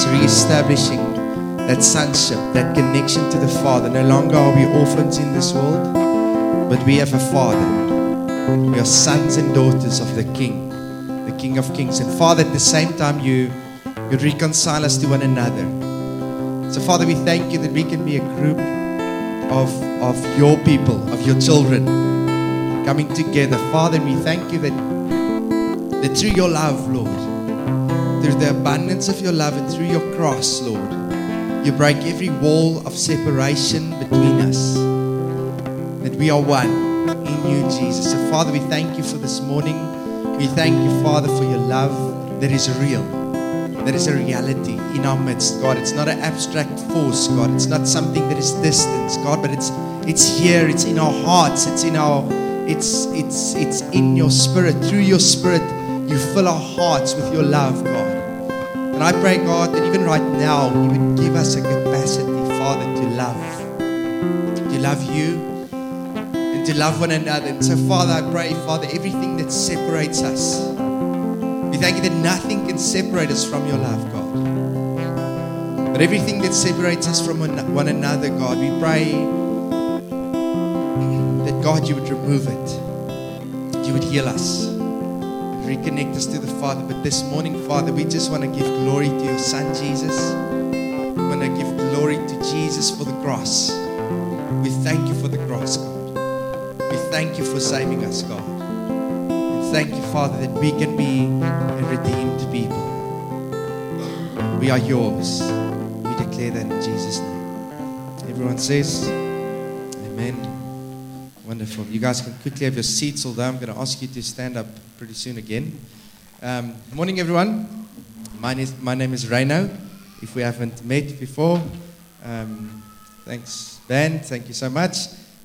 reestablishing that sonship, that connection to the Father. No longer are we orphans in this world, but we have a Father. We are sons and daughters of the King of Kings. And Father, at the same time, you reconcile us to one another. So Father, we thank you that we can be a group of your people, of your children, coming together. Father, we thank you that through your love, Lord, through the abundance of your love and through your cross, Lord, you break every wall of separation between us, that we are one in you, Jesus. So Father, we thank you for this morning. We thank you, Father, for your love that is real, that is a reality in our midst, God. It's not an abstract force, God. It's not something that is distant, God, but it's here. It's in our hearts. It's in your spirit. Through your spirit, you fill our hearts with your love, God. And I pray, God, that even right now, you would give us a capacity, Father, to love you, and to love one another. And so, Father, I pray, Father, everything that separates us, we thank you that nothing can separate us from your love, God. But everything that separates us from one another, God, we pray that, God, you would remove it. That you would heal us, reconnect us to the Father. But this morning, Father, we just want to give glory to your Son, Jesus. We want to give glory to Jesus for the cross. We thank you for the cross, God. We thank you for saving us, God. And thank you, Father, that we can be a redeemed people. We are yours. We declare that in Jesus' name. Everyone says, amen. Wonderful. You guys can quickly have your seats, although I'm going to ask you to stand up pretty soon again. Morning, everyone. My name is Reino. If we haven't met before, thanks, Ben. Thank you so much.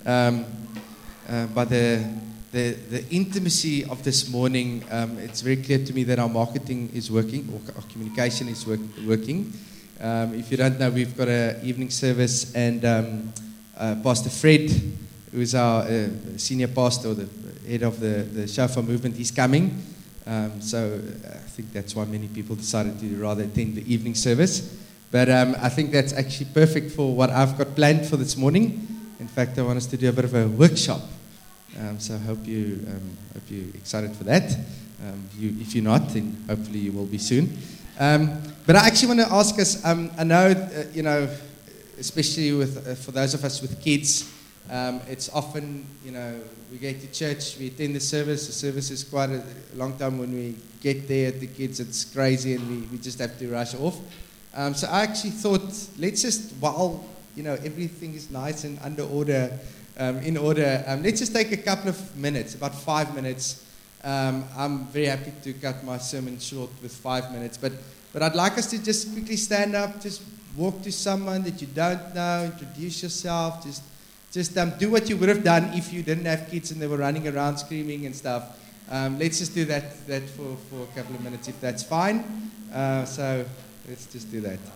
But the intimacy of this morning, it's very clear to me that our marketing is working, or our communication is working. If you don't know, we've got an evening service, and Pastor Fred, who is our senior pastor, or the head of the Shofar movement, he's coming. So I think that's why many people decided to rather attend the evening service. But I think that's actually perfect for what I've got planned for this morning. In fact, I want us to do a bit of a workshop. So I hope you're excited for that. If you're not, then hopefully you will be soon. But I actually want to ask us, I know, especially for those of us with kids, it's often, we get to church, we attend the service is quite a long time. When we get there, the kids, it's crazy, and we just have to rush off. So I actually thought, let's just, while, everything is nice and in order, let's just take a couple of minutes, about 5 minutes. I'm very happy to cut my sermon short with 5 minutes, but I'd like us to just quickly stand up, just walk to someone that you don't know, introduce yourself, just do what you would have done if you didn't have kids and they were running around screaming and stuff. Let's just do that for a couple of minutes, if that's fine. So let's just do that.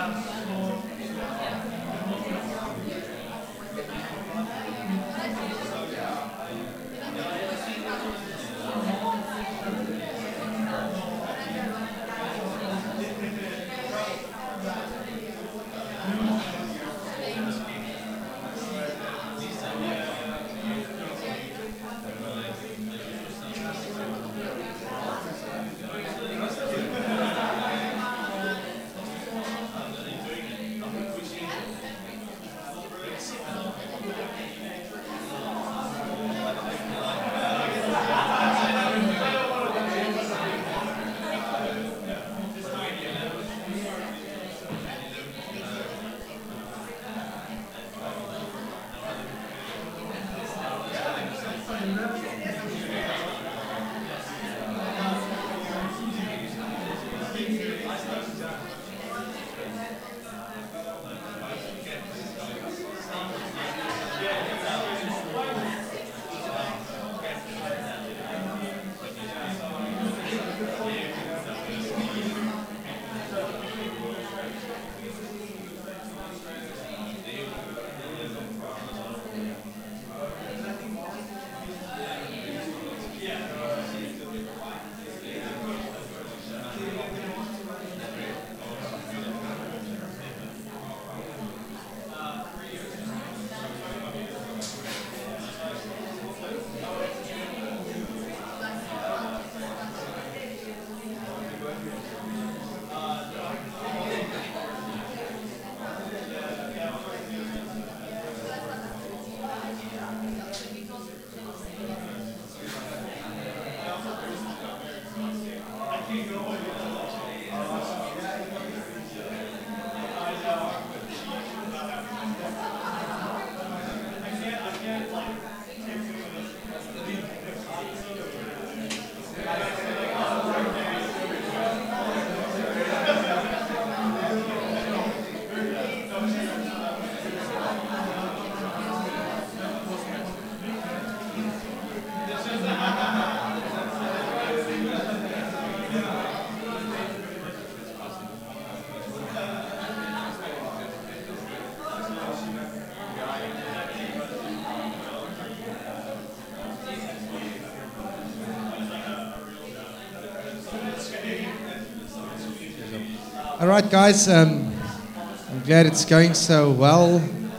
All right, guys. I'm glad it's going so well.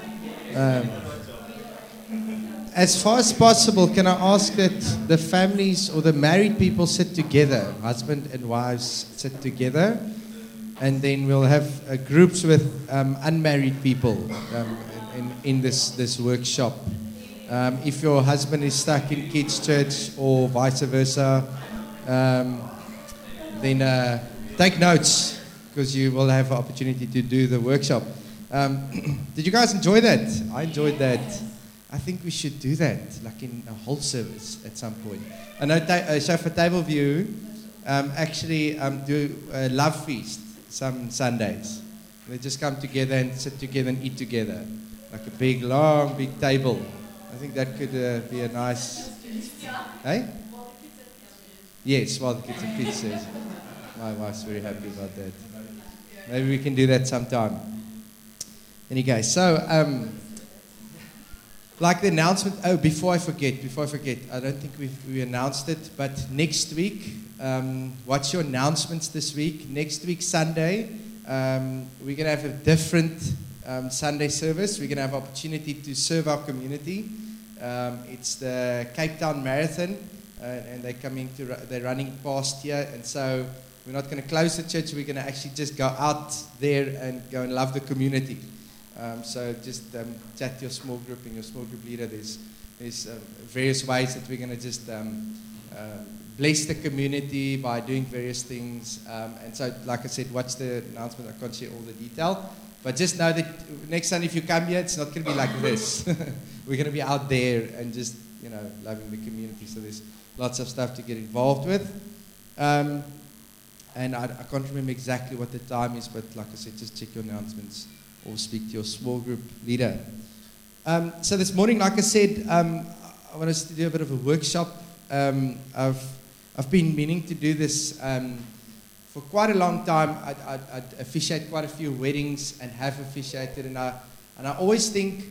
As far as possible, can I ask that the families or the married people sit together, husband and wives sit together, and then we'll have groups with unmarried people in this workshop. If your husband is stuck in kids' church or vice versa, then take notes, because you will have an opportunity to do the workshop. Did you guys enjoy that? I enjoyed that. I think we should do that, like in a whole service at some point. I know so for Table View, actually do a love feast some Sundays. They just come together and sit together and eat together, like a big, long, big table. I think that could be a nice... Hey? Yes, while the kids are pizzas. My wife's very happy about that. Maybe we can do that sometime. Anyway, so... like the announcement, before I forget, I don't think we announced it, but next week, what's your announcements this week? Next week, Sunday, we're going to have a different Sunday service. We're going to have opportunity to serve our community. It's the Cape Town Marathon, and they're running past here, and so we're not going to close the church. We're going to actually just go out there and go and love the community. So just chat to your small group and your small group leader. There's various ways that we're going to just bless the community by doing various things. And so, like I said, watch the announcement. I can't share all the detail. But just know that next time if you come here, it's not going to be like this. We're going to be out there and just, loving the community. So there's lots of stuff to get involved with. And I can't remember exactly what the time is, but like I said, just check your announcements or speak to your small group leader. So this morning, like I said, I want us to do a bit of a workshop. I've been meaning to do this for quite a long time, I'd officiate quite a few weddings and have officiated, and I always think,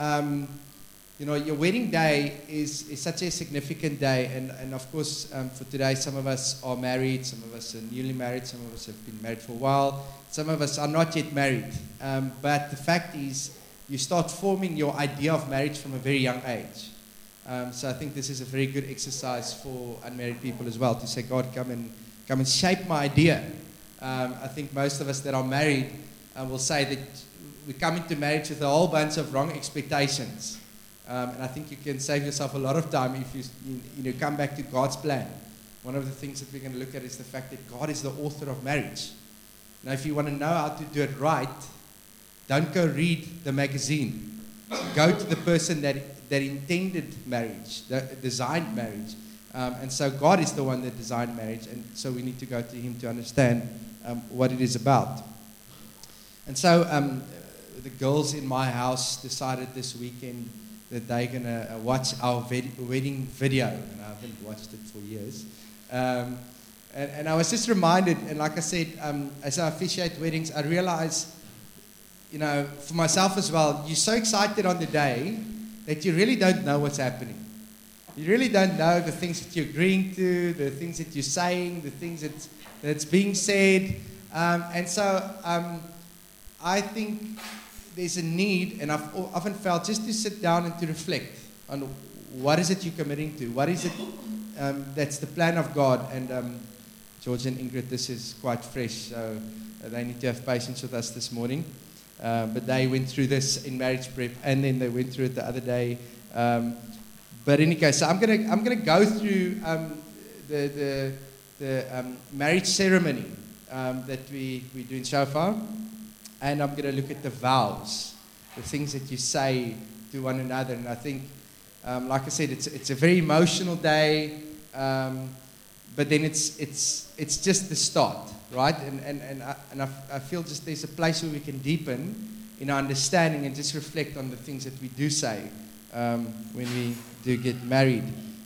your wedding day is such a significant day, and of course, for today, some of us are married, some of us are newly married, some of us have been married for a while, some of us are not yet married, but the fact is, you start forming your idea of marriage from a very young age. So I think this is a very good exercise for unmarried people as well, to say, God, come and shape my idea. I think most of us that are married will say that we come into marriage with a whole bunch of wrong expectations. And I think you can save yourself a lot of time if you come back to God's plan. One of the things that we're going to look at is the fact that God is the author of marriage. Now, if you want to know how to do it right, don't go read the magazine. Go to the person that intended marriage, that designed marriage. And so God is the one that designed marriage, and so we need to go to Him to understand what it is about. And so the girls in my house decided this weekend that they're going to watch our wedding video, and I haven't watched it for years. And I was just reminded, and like I said, as I officiate weddings, I realize, for myself as well, you're so excited on the day that you really don't know what's happening. You really don't know the things that you're agreeing to, the things that you're saying, the things that's being said. And so I think there's a need, and I've often felt, just to sit down and to reflect on what is it you're committing to, what is it that's the plan of God. And George and Ingrid, this is quite fresh, so they need to have patience with us this morning. But they went through this in marriage prep, and then they went through it the other day. But in any case, so I'm gonna go through the marriage ceremony that we do in Shofar, and I'm gonna look at the vows, the things that you say to one another. And I think, like I said, it's a very emotional day, but then it's just the start, right? And I feel just there's a place where we can deepen in our understanding and just reflect on the things that we do say when we do get married.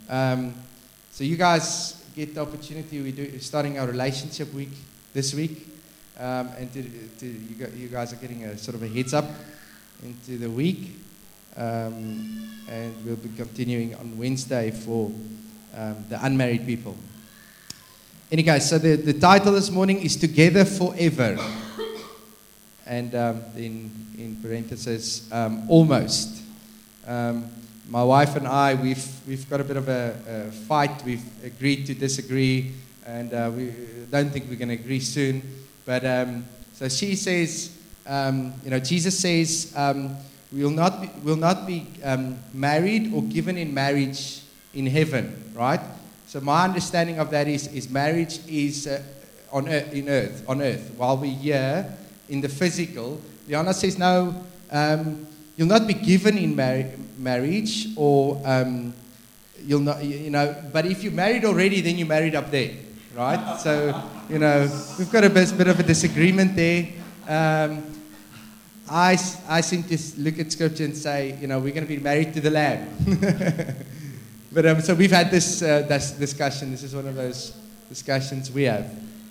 So you guys get the opportunity. We're starting our relationship week this week, and you guys are getting a sort of a heads up into the week, and we'll be continuing on Wednesday for the unmarried people. Anyway, so the title this morning is Together Forever, and then in parentheses, almost. My wife and I, we've got a bit of a fight. We've agreed to disagree, and we don't think we're going to agree soon. But so she says, Jesus says, we'll not be married or given in marriage in heaven, right? So my understanding of that is marriage is on earth, while we're here in the physical. Liana says, no, you'll not be given in marriage, or you'll not, but if you're married already, then you're married up there, right? So, we've got a bit of a disagreement there. I seem to look at Scripture and say, we're going to be married to the Lamb. But so we've had this discussion. This is one of those discussions we have.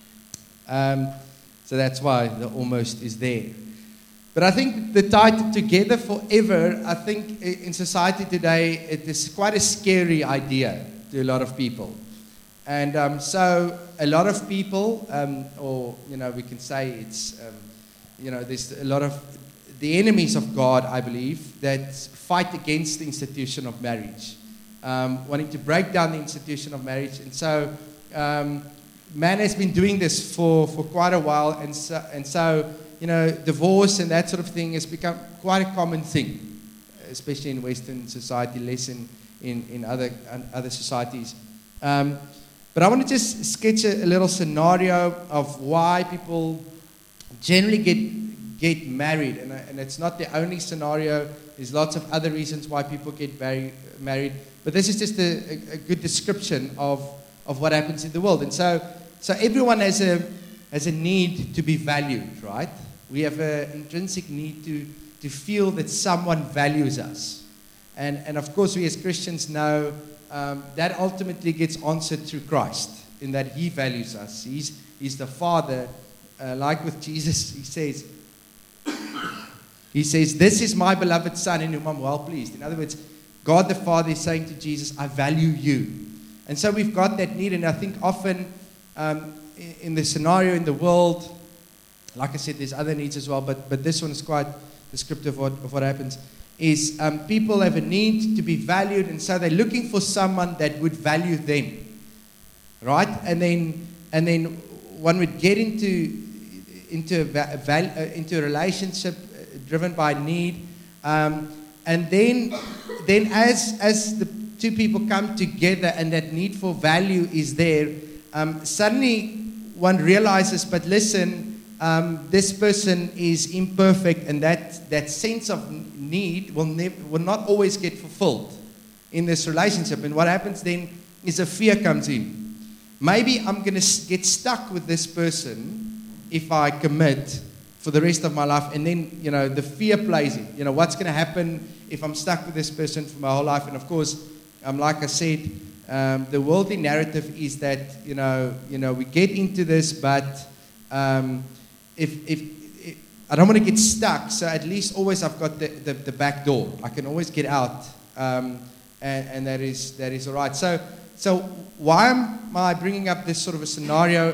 So that's why the almost is there. But I think the title Together Forever, I think in society today, it is quite a scary idea to a lot of people. And so a lot of people, or we can say it's, there's a lot of the enemies of God, I believe, that fight against the institution of marriage. Wanting to break down the institution of marriage. And so man has been doing this for quite a while, and so divorce and that sort of thing has become quite a common thing, especially in Western society, less in other societies. But I want to just sketch a little scenario of why people generally get married, and it's not the only scenario. There's lots of other reasons why people get married. But this is just a good description of what happens in the world. And so everyone has a need to be valued, right? We have an intrinsic need to feel that someone values us. And of course, we as Christians know that ultimately gets answered through Christ. in that He values us. He's the Father. Like with Jesus, He says, "This is my beloved Son in whom I'm well pleased." In other words, God the Father is saying to Jesus, "I value you." And so we've got that need, and I think often in the scenario in the world, like I said, there's other needs as well, but this one is quite descriptive of what happens, is people have a need to be valued, and so they're looking for someone that would value them, right? And then one would get into a relationship driven by need, and then as the two people come together and that need for value is there, suddenly one realizes, but listen, this person is imperfect, and that sense of need will not always get fulfilled in this relationship. And what happens then is a fear comes in. Maybe I'm going to get stuck with this person if I commit for the rest of my life. And then, the fear plays in. What's going to happen if I'm stuck with this person for my whole life? And of course, like I said, the worldly narrative is that, we get into this, but if I don't want to get stuck, so at least always I've got the back door. I can always get out, and that is all right. So why am I bringing up this sort of a scenario?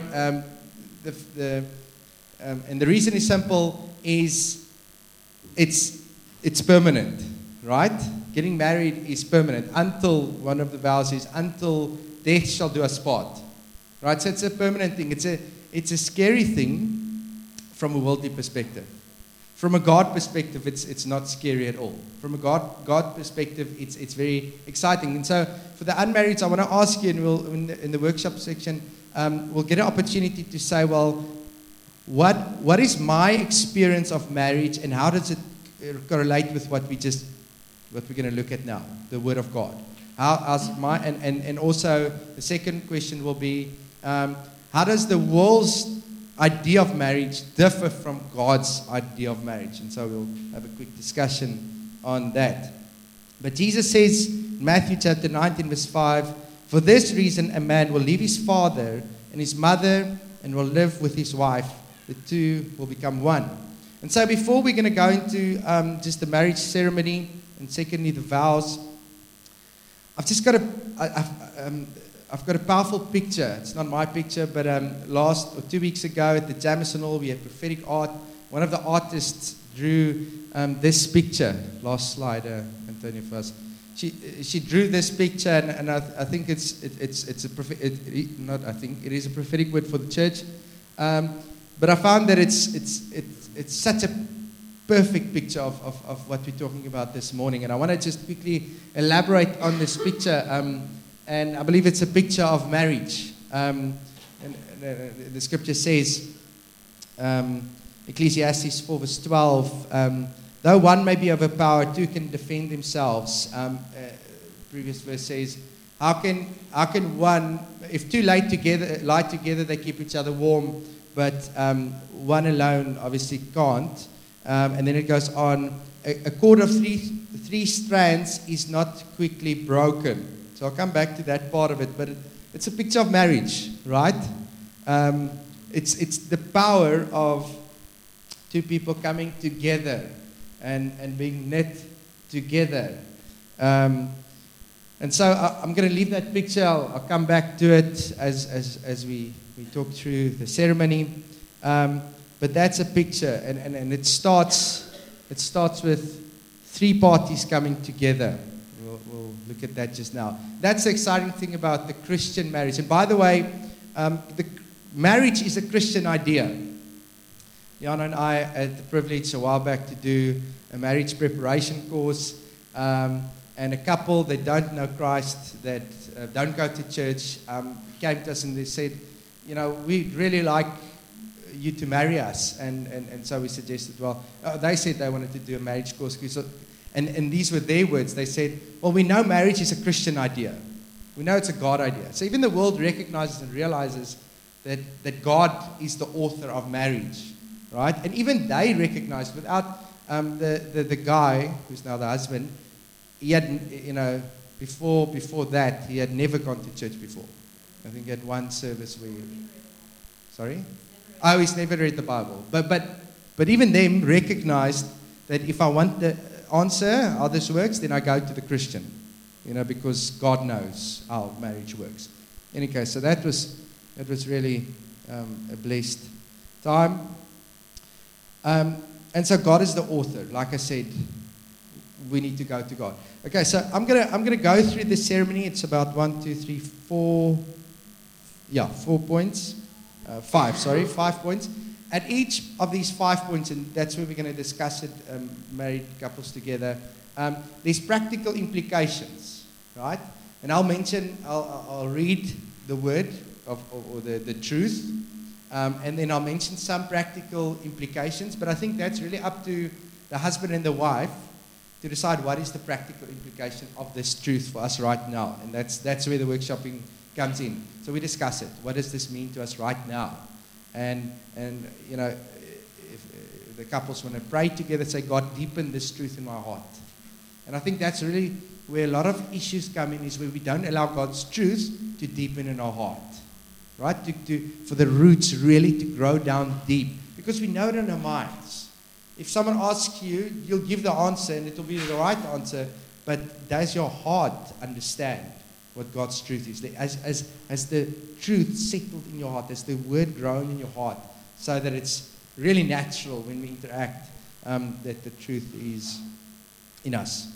And the reason is simple: is it's permanent, right? Getting married is permanent until one of the vows is until death shall do us part, right? So it's a permanent thing. It's a scary thing from a worldly perspective. From a God perspective, it's not scary at all. From a God perspective, it's very exciting. And so for the unmarrieds, I want to ask you, and we'll in the workshop section, we'll get an opportunity to say, well, what is my experience of marriage, and how does it correlate with what we're going to look at now, the Word of God? And also the second question will be, how does the world's idea of marriage differ from God's idea of marriage? And so we'll have a quick discussion on that. But Jesus says in Matthew chapter 19 verse 5, "For this reason a man will leave his father and his mother and will live with his wife. The two will become one." And so before we're going to go into just the marriage ceremony, and secondly the vows, I've just got I've got a powerful picture. It's not my picture, but 2 weeks ago at the Jamison Hall, we had prophetic art. One of the artists drew this picture. Last slide, Antonio, for us. She drew this picture, and I think it is a prophetic word for the church. But I found that it's such a perfect picture of what we're talking about this morning, and I want to just quickly elaborate on this picture. And I believe it's a picture of marriage. And the scripture says, Ecclesiastes 4 verse 12, though one may be overpowered, two can defend themselves. Previous verse says, how can one, if two lie together, they keep each other warm, but one alone obviously can't. And then it goes on, a cord of three strands is not quickly broken. So I'll come back to that part of it, but it's a picture of marriage, right? It's the power of two people coming together and being knit together. And so I'm going to leave that picture. I'll come back to it as we talk through the ceremony. But that's a picture, and it starts with three parties coming together. We'll look at that just now. That's the exciting thing about the Christian marriage. And by the way, the marriage is a Christian idea. Jan and I had the privilege a while back to do a marriage preparation course. And a couple that don't know Christ, that don't go to church, came to us and they said, we'd really like you to marry us. And so we suggested, they said they wanted to do a marriage course. And these were their words. They said, well, we know marriage is a Christian idea. We know it's a God idea. So even the world recognizes and realizes that God is the author of marriage, right? And even they recognize, without the guy, who's now the husband, he had, before that, he had never gone to church before. I think at one service we... Sorry? Oh, he's never read the Bible. But even them recognized that if I want the answer how this works, then I go to the Christian. Because God knows how marriage works. In any case, so that was really a blessed time. And so God is the author. Like I said, we need to go to God. Okay, so I'm gonna go through the ceremony. It's about 1, 2, 3, 4. Yeah, 4 points. 5 points. At each of these 5 points, and that's where we're going to discuss it, married couples together, there's practical implications, right? And I'll read the word or the truth, and then I'll mention some practical implications, but I think that's really up to the husband and the wife to decide what is the practical implication of this truth for us right now. And that's where the workshopping comes in. So we discuss it. What does this mean to us right now? And if the couples want to pray together, say, God, deepen this truth in my heart. And I think that's really where a lot of issues come in, is where we don't allow God's truth to deepen in our heart. Right? For the roots really to grow down deep. Because we know it in our minds. If someone asks you, you'll give the answer and it'll be the right answer. But does your heart understand what God's truth is? As the truth settled in your heart, as the word grown in your heart, so that it's really natural when we interact, that the truth is in us.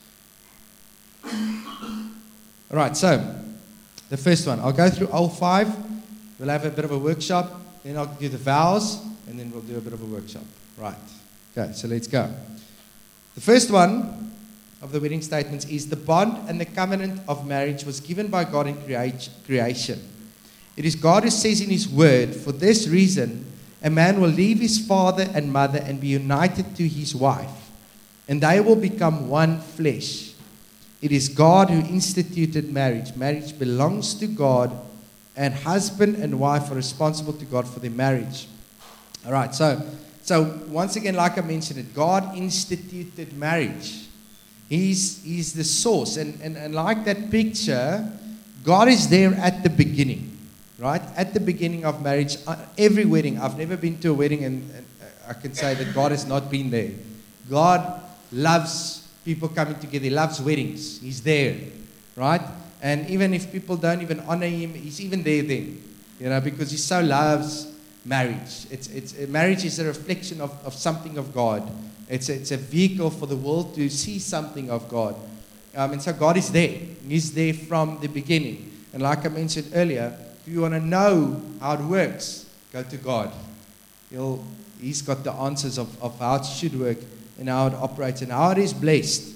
All right, so the first one, I'll go through all 5. We'll have a bit of a workshop, then I'll do the vows, and then we'll do a bit of a workshop. Right. Okay, so let's go. The first one of the wedding statements is the bond and the covenant of marriage was given by God in creation. It is God who says in His word, for this reason, a man will leave his father and mother and be united to his wife, and they will become one flesh. It is God who instituted marriage. Marriage belongs to God, and husband and wife are responsible to God for their marriage. All right, so once again, like I mentioned it, God instituted marriage. He's the source. And like that picture, God is there at the beginning, right? At the beginning of marriage, every wedding. I've never been to a wedding and I can say that God has not been there. God loves people coming together. He loves weddings. He's there, right? And even if people don't even honor Him, He's even there then, because He so loves marriage. Marriage is a reflection of something of God. It's a vehicle for the world to see something of God. And so God is there. He's there from the beginning. And like I mentioned earlier, if you want to know how it works, go to God. He's got the answers of how it should work and how it operates and how it is blessed.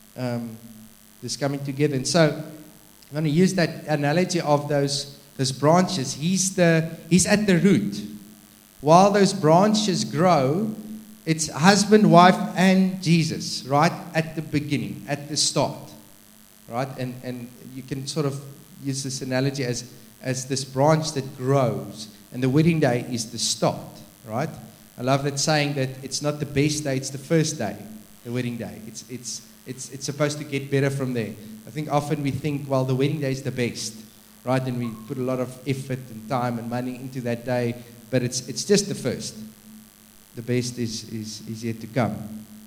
This coming together. And so I'm going to use that analogy of those branches. He's at the root. While those branches grow, it's husband, wife, and Jesus, right? At the beginning, at the start, right? And you can sort of use this analogy as this branch that grows, and the wedding day is the start, right? I love that saying that it's not the best day, it's the first day, the wedding day. It's supposed to get better from there. I think often we think, well, the wedding day is the best, right? And we put a lot of effort and time and money into that day, but it's just the first. The best is yet to come.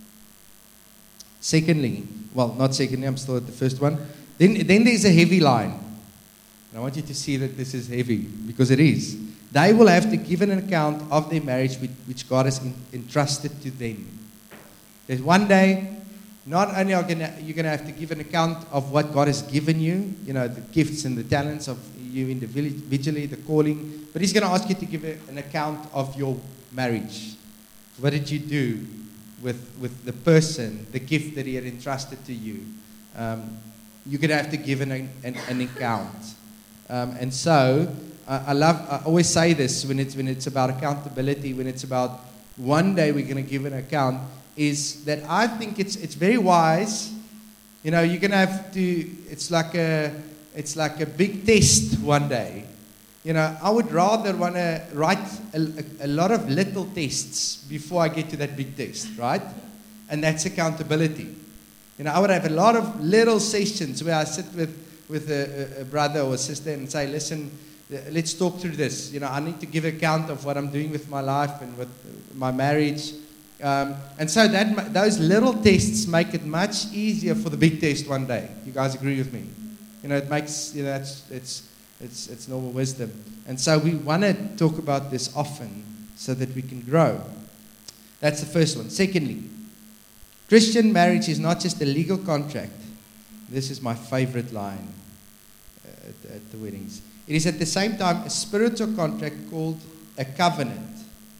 Secondly, I'm still at the first one. Then there's a heavy line. And I want you to see that this is heavy, because it is. They will have to give an account of their marriage which God has entrusted to them. There's one day, not only you're going to have to give an account of what God has given you, the gifts and the talents of you individually, the calling, but He's going to ask you to give an account of your marriage. What did you do with the person, the gift that He had entrusted to you? You're going to have to give an account. And so, I always say this when it's about accountability, when it's about one day we're going to give an account, is that I think it's very wise. You're going to have to. It's like a big test one day. I would rather want to write a lot of little tests before I get to that big test, right? And that's accountability. I would have a lot of little sessions where I sit with with a brother or a sister and say, listen, let's talk through this. I need to give account of what I'm doing with my life and with my marriage. And so those little tests make it much easier for the big test one day. You guys agree with me? It makes, it's normal wisdom. And so we want to talk about this often so that we can grow. That's the first one. Secondly, Christian marriage is not just a legal contract. This is my favorite line at the weddings. It is at the same time a spiritual contract called a covenant.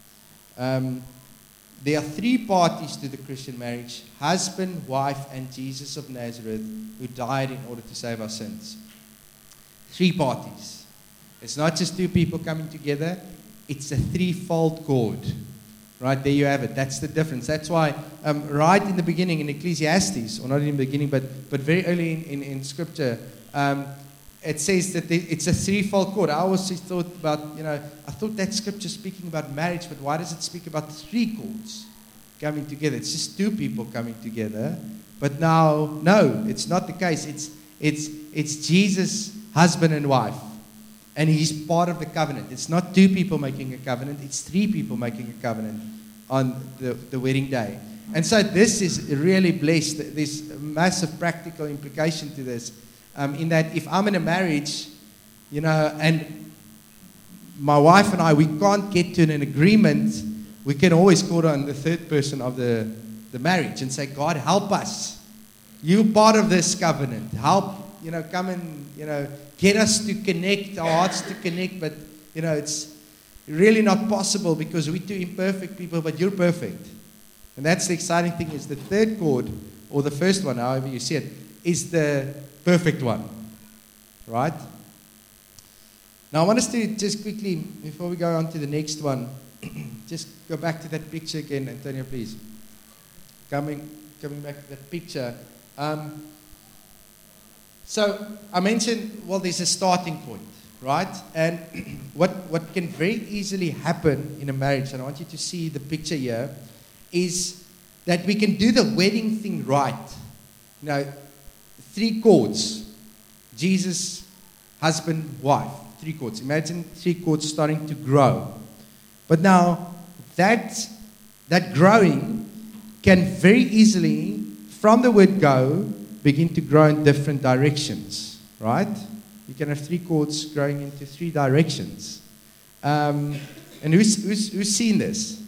There are three parties to the Christian marriage: husband, wife, and Jesus of Nazareth, who died in order to save our sins. Three parties. It's not just two people coming together. It's a threefold cord. Right, there you have it. That's the difference. That's why right in the beginning in Ecclesiastes, or not in the beginning, but very early in Scripture, it says that it's a threefold cord. I always thought about, I thought that Scripture speaking about marriage, but why does it speak about three cords coming together? It's just two people coming together. But now, no, it's not the case. It's Jesus, husband and wife. And he's part of the covenant. It's not two people making a covenant. It's three people making a covenant on the wedding day. And so this is really blessed. There's a massive practical implication to this. In that if I'm in a marriage, and my wife and I, we can't get to an agreement, we can always call on the third person of the marriage and say, God, help us. You're part of this covenant. Help, come and, get us to connect, our hearts to connect, but, it's really not possible because we're two imperfect people, but you're perfect. And that's the exciting thing, is the third chord, or the first one, however you see it, is the perfect one. Right? Now I want us to just quickly, before we go on to the next one, just go back to that picture again, Antonio, please. Coming back to that picture. So I mentioned, there's a starting point, right? And what can very easily happen in a marriage, and I want you to see the picture here, is that we can do the wedding thing right. Three chords: Jesus, husband, wife. Three chords. Imagine three chords starting to grow. But now that growing can very easily, from the word go, begin to grow in different directions, right? You can have three chords growing into three directions. And who's seen this?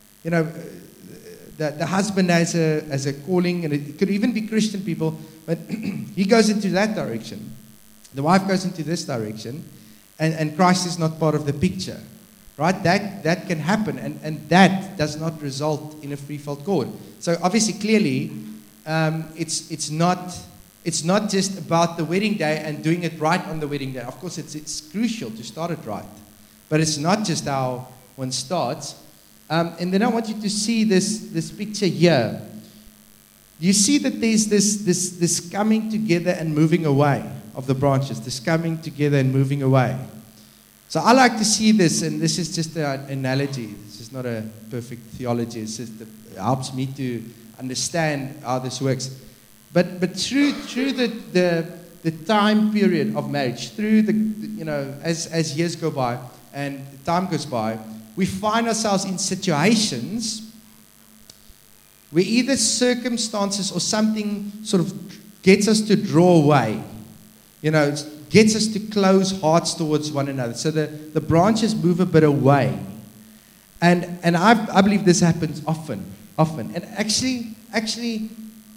The husband has a calling, and it could even be Christian people, but he goes into that direction. The wife goes into this direction, and Christ is not part of the picture, right? That can happen, and that does not result in a threefold cord. So obviously, clearly, it's not just about the wedding day and doing it right on the wedding day. Of course, it's crucial to start it right, but it's not just how one starts. And then I want you to see this picture here. You see that there's this coming together and moving away of the branches. This coming together and moving away. So I like to see this, and this is just an analogy. This is not a perfect theology. It's just it helps me to understand how this works. But through the time period of marriage, through as years go by and time goes by, we find ourselves in situations where either circumstances or something sort of gets us to draw away. Gets us to close hearts towards one another. So the branches move a bit away. And I believe this happens often. And actually,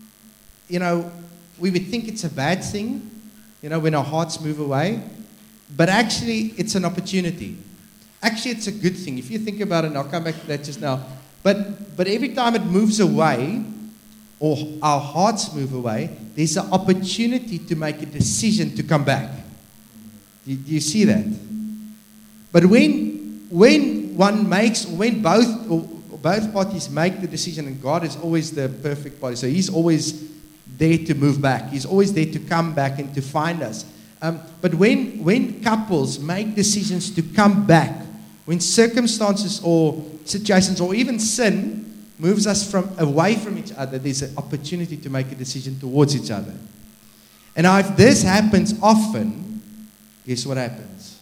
we would think it's a bad thing, when our hearts move away. But actually, it's an opportunity. Actually, it's a good thing. If you think about it, and I'll come back to that just now. But every time it moves away, or our hearts move away, there's an opportunity to make a decision to come back. Do you see that? But when one makes, when both parties make the decision, and God is always the perfect party, so He's always there to move back. He's always there to come back and to find us. But when couples make decisions to come back, when circumstances or situations or even sin moves us away from each other, there's an opportunity to make a decision towards each other. And now if this happens often, guess what happens?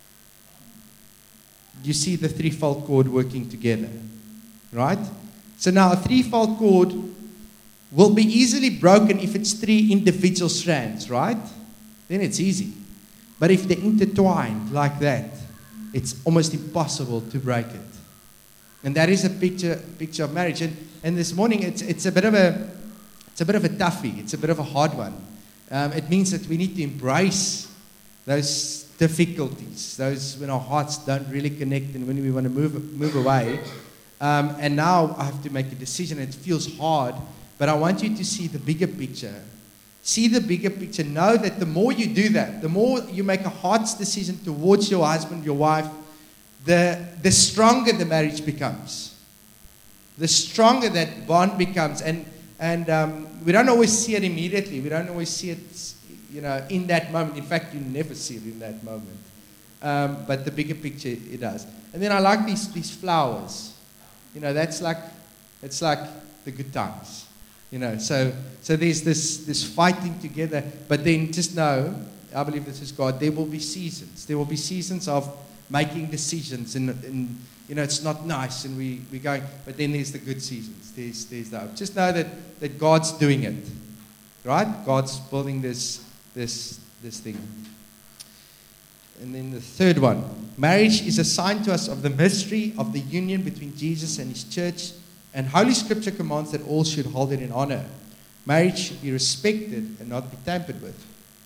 You see the threefold cord working together, right? So now a threefold cord will be easily broken if it's three individual strands, right? Then it's easy. But if they're intertwined like that, it's almost impossible to break it. And that is a picture of marriage. And this morning it's a bit of a toughie. It's a bit of a hard one. It means that we need to embrace those difficulties, those when our hearts don't really connect and when we want to move away. And now I have to make a decision. It feels hard, but I want you to see the bigger picture. See the bigger picture. Know that the more you do that, the more you make a heart's decision towards your husband, your wife, the stronger the marriage becomes. The stronger that bond becomes. And we don't always see it immediately. We don't always see it, in that moment. In fact, you never see it in that moment. But the bigger picture, it does. And then I like these flowers. It's like the good times. So there's this fighting together. But then just know, I believe this is God, there will be seasons. There will be seasons of making decisions. And it's not nice and we're going. But then there's the good seasons. There's the hope. Just know that God's doing it. Right? God's building this thing. And then the third one. Marriage is a sign to us of the mystery of the union between Jesus and His church. And Holy Scripture commands that all should hold it in honor. Marriage should be respected and not be tampered with.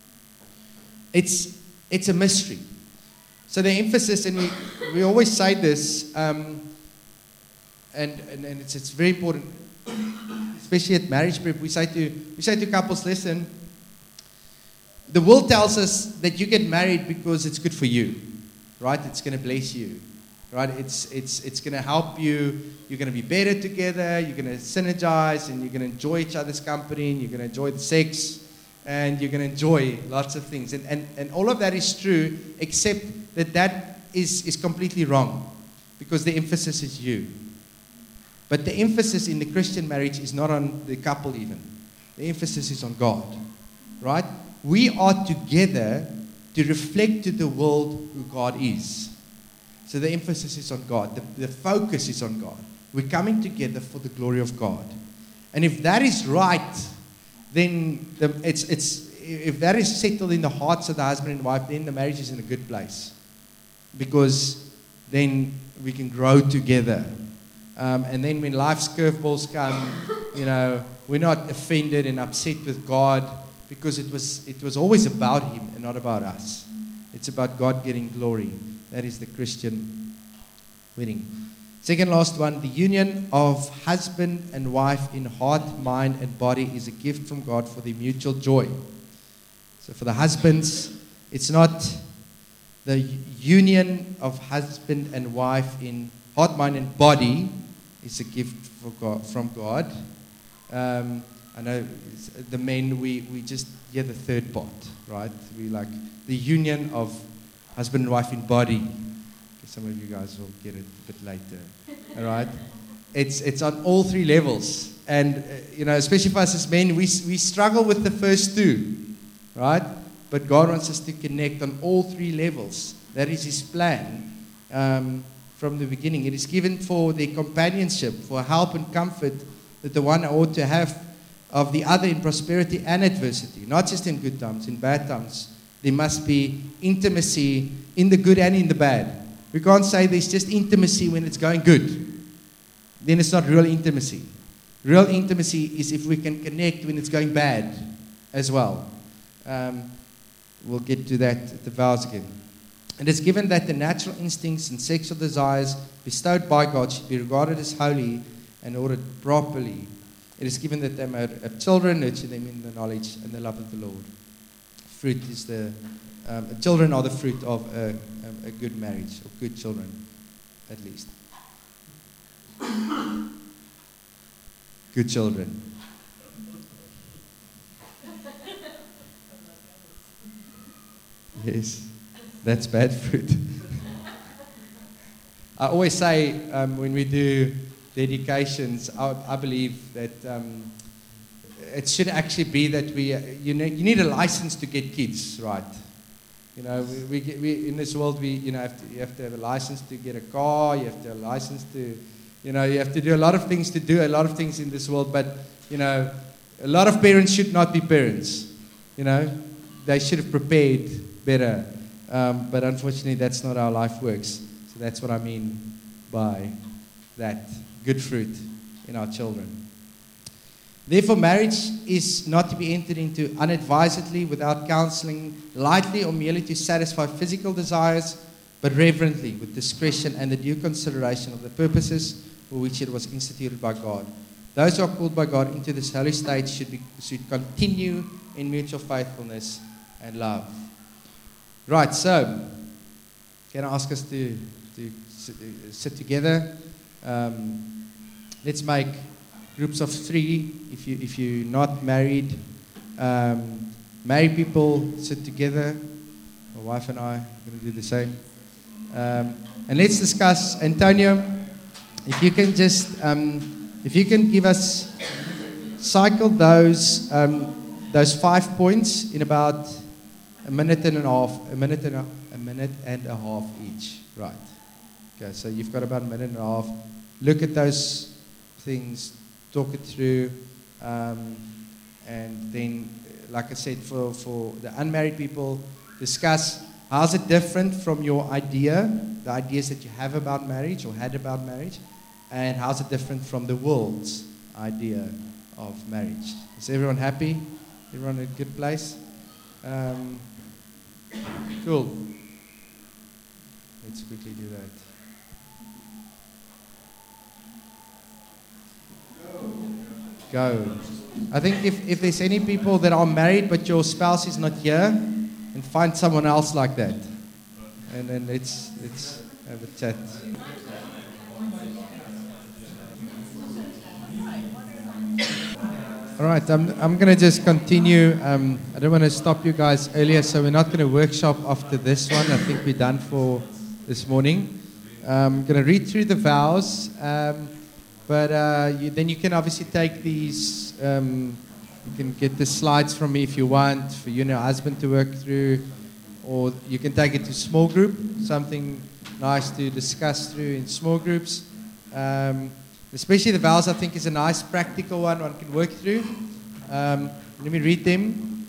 It's a mystery. So the emphasis, and we always say this, and it's very important, especially at marriage prep. We say to couples, listen. The world tells us that you get married because it's good for you, right? It's going to bless you, right? It's going to help you. You're going to be better together. You're going to synergize, and you're going to enjoy each other's company, and you're going to enjoy the sex, and you're going to enjoy lots of things. And all of that is true, except that is completely wrong, because the emphasis is you. But the emphasis in the Christian marriage is not on the couple even. The emphasis is on God, right? We are together to reflect to the world who God is. So the emphasis is on God. The focus is on God. We're coming together for the glory of God. And if that is right, then if that is settled in the hearts of the husband and wife, then the marriage is in a good place. Because then we can grow together. And then when life's curveballs come, we're not offended and upset with God, because it was always about Him and not about us. It's about God getting glory. That is the Christian wedding. Second last one, the union of husband and wife in heart, mind, and body is a gift from God for their mutual joy. So for the husbands, it's not the union of husband and wife in heart, mind, and body is a gift from God. I know the men, we just hear the third part, right? We like the union of husband and wife in body. Some of you guys will get it a bit later, all right? It's on all three levels. And, especially for us as men, we struggle with the first two, right? But God wants us to connect on all three levels. That is His plan from the beginning. It is given for their companionship, for help and comfort that the one ought to have of the other in prosperity and adversity, not just in good times, in bad times. There must be intimacy in the good and in the bad. We can't say there's just intimacy when it's going good. Then it's not real intimacy. Real intimacy is if we can connect when it's going bad as well. We'll get to that at the vows again. And it's given that the natural instincts and sexual desires bestowed by God should be regarded as holy and ordered properly. It is given that they may have children, nurture them in the knowledge and the love of the Lord. Fruit is children are the fruit of a good marriage, or good children, at least. Good children. Yes, that's bad fruit. I always say when we do dedications, I believe that it should actually be that you need a license to get kids, right? You know, we in this world, you have to have a license to get a car. You have to have a license to, you have to do a lot of things in this world. But, a lot of parents should not be parents. They should have prepared better. But unfortunately, that's not how life works. So that's what I mean by that good fruit in our children. Therefore, marriage is not to be entered into unadvisedly, without counseling, lightly, or merely to satisfy physical desires, but reverently, with discretion and the due consideration of the purposes for which it was instituted by God. Those who are called by God into this holy state should continue in mutual faithfulness and love. Right, so, can I ask us to sit together? Let's make groups of 3. If you're not married, married people sit together. My wife and I are going to do the same. And let's discuss. Antonio, if you can just, if you can give us, cycle those 5 points in about a minute and a half each. Right. Okay, so you've got about a minute and a half. Look at those things, talk it through, and then, like I said, for the unmarried people, discuss how's it different from your the ideas that you have about marriage or had about marriage, and how's it different from the world's idea of marriage. Is everyone happy? Everyone in a good place? Cool. Let's quickly do that. Go. I think if there's any people that are married but your spouse is not here, and find someone else like that, and then let's have a chat. All right, I'm going to just continue. I don't want to stop you guys earlier, so we're not going to workshop after this one. I think we're done for this morning. I'm going to read through the vows. But then you can obviously take these, you can get the slides from me if you want, for you and your husband to work through, or you can take it to small group, something nice to discuss through in small groups. Especially the vows, I think, is a nice practical one can work through. Let me read them.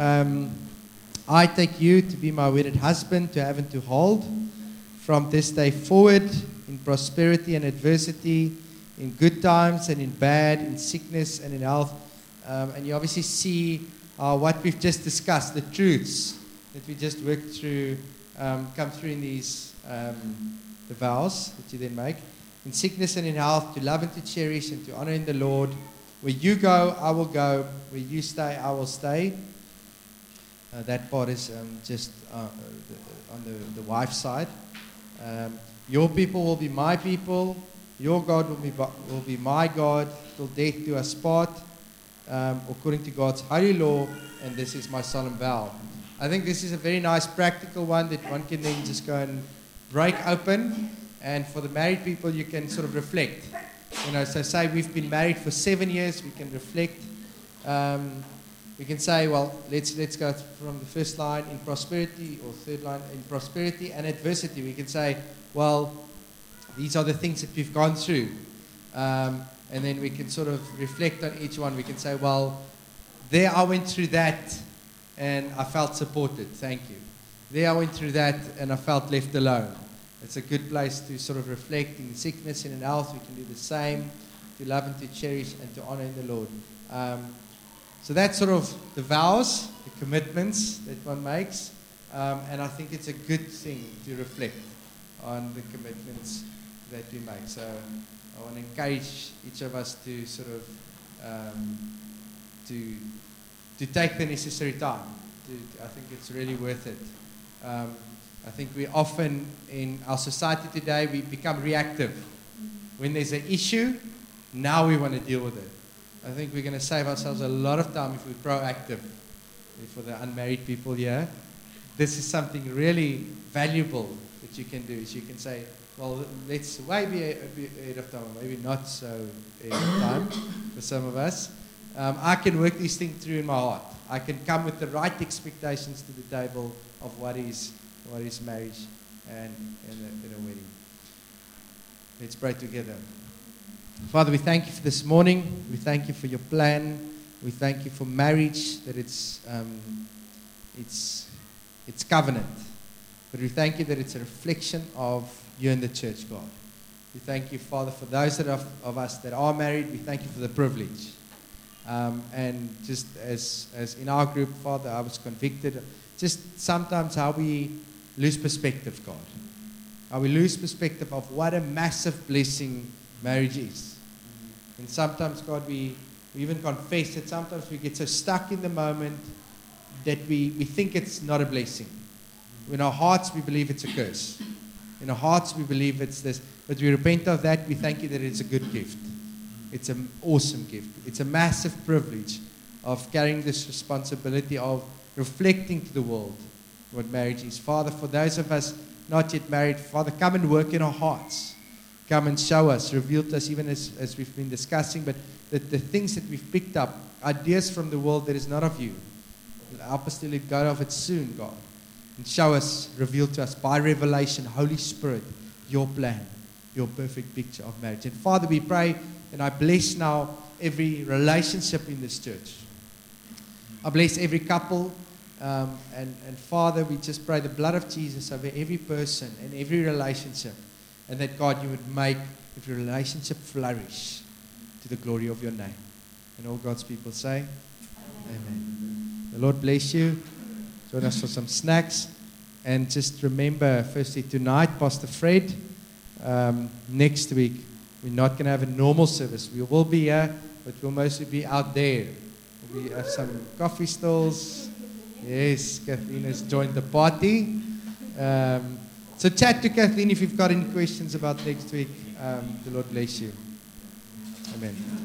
I take you to be my wedded husband, to have and to hold, from this day forward, in prosperity and adversity, in good times and in bad, in sickness and in health. And you obviously see what we've just discussed, the truths that we just worked through, come through in these, the vows that you then make. In sickness and in health, to love and to cherish and to honor in the Lord. Where you go, I will go. Where you stay, I will stay. That part is just on the wife's side. Your people will be my people. Your God will be my God, till death do us part, according to God's holy law, and this is my solemn vow. I think this is a very nice practical one that one can then just go and break open, and for the married people you can sort of reflect. So say we've been married for 7 years, we can reflect. We can say, well, let's go from the first line in prosperity, or third line in prosperity and adversity. We can say, well, these are the things that we've gone through. And then we can sort of reflect on each one. We can say, well, there I went through that and I felt supported. Thank you. There I went through that and I felt left alone. It's a good place to sort of reflect. In sickness and in health, we can do the same. To love and to cherish and to honor in the Lord. So that's sort of the vows, the commitments that one makes. And I think it's a good thing to reflect on the commitments that we make. So I want to encourage each of us to sort of to take the necessary time. I think it's really worth it. I think we often in our society today we become reactive. When there's an issue, now we want to deal with it. I think we're going to save ourselves a lot of time if we're proactive. For the unmarried people here, this is something really valuable that you can do. Is you can say, well, let's maybe a bit ahead of time, maybe not so ahead of time for some of us. I can work these things through in my heart. I can come with the right expectations to the table of what is marriage and a wedding. Let's pray together. Father, we thank you for this morning. We thank you for your plan. We thank you for marriage, that it's covenant. But we thank you that it's a reflection of you and the church, God. We thank you, Father, for those of us that are married. We thank you for the privilege. And just as in our group, Father, I was convicted just sometimes how we lose perspective, God. How we lose perspective of what a massive blessing marriage is. And sometimes, God, we even confess that sometimes we get so stuck in the moment that we think it's not a blessing. In our hearts, we believe it's a curse. In our hearts, we believe it's this. But we repent of that. We thank you that it's a good gift. It's an awesome gift. It's a massive privilege of carrying this responsibility of reflecting to the world what marriage is. Father, for those of us not yet married, Father, come and work in our hearts. Come and show us, reveal to us, even as we've been discussing, but the things that we've picked up, ideas from the world that is not of you. Help us to let go of it soon, God. And show us, reveal to us by revelation, Holy Spirit, your plan, your perfect picture of marriage. And Father, we pray, and I bless now every relationship in this church. I bless every couple. And Father, we just pray the blood of Jesus over every person and every relationship. And that, God, you would make every relationship flourish to the glory of your name. And all God's people say, Amen. The Lord bless you. Join us for some snacks. And just remember, firstly, tonight, Pastor Fred, next week, we're not going to have a normal service. We will be here, but we'll mostly be out there. We have some coffee stalls. Yes, Kathleen has joined the party. So chat to Kathleen if you've got any questions about next week. The Lord bless you. Amen.